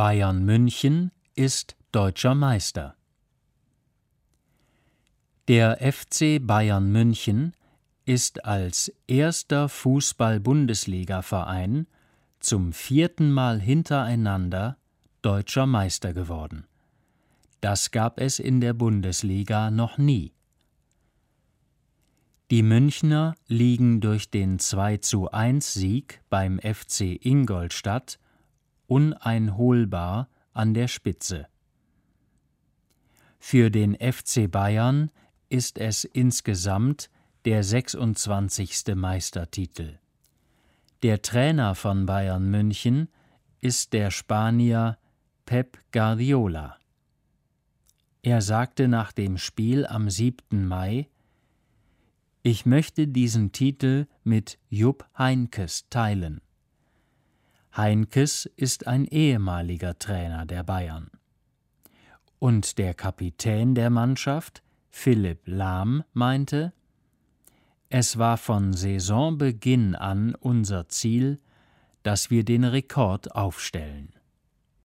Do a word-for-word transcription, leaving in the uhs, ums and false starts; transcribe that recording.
Bayern München ist Deutscher Meister. Der F C Bayern München ist als erster Fußball-Bundesliga-Verein zum vierten Mal hintereinander Deutscher Meister geworden. Das gab es in der Bundesliga noch nie. Die Münchner liegen durch den zwei zu eins Sieg beim F C Ingolstadt uneinholbar an der Spitze. Für den F C Bayern ist es insgesamt der sechsundzwanzigste Meistertitel. Der Trainer von Bayern München ist der Spanier Pep Guardiola. Er sagte nach dem Spiel am siebten Mai: „Ich möchte diesen Titel mit Jupp Heynckes teilen." Heynckes ist ein ehemaliger Trainer der Bayern. Und der Kapitän der Mannschaft, Philipp Lahm, meinte: „Es war von Saisonbeginn an unser Ziel, dass wir den Rekord aufstellen."